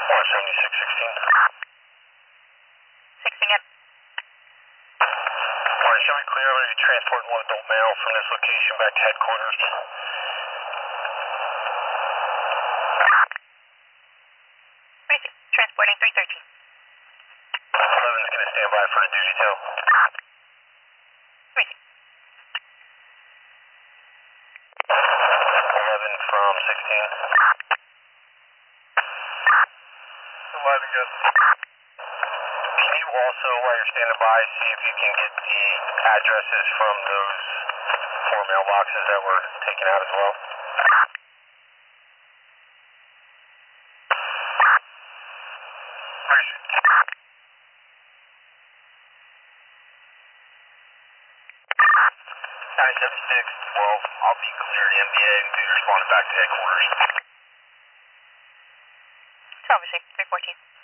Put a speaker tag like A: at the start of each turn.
A: 17616.
B: 16 again.
A: Show me clear. I'm going to be transporting one adult male from this location back to headquarters.
B: Transporting 313.
A: 11 is going to stand by for the duty tail. 11 from 16. 11 good. Can you also, while you're standing by, see if you can get the addresses from those 4 mailboxes that were taken out as well? Appreciate it. 97612, I'll be cleared MBA and be responding back to headquarters.
B: Obviously, 314.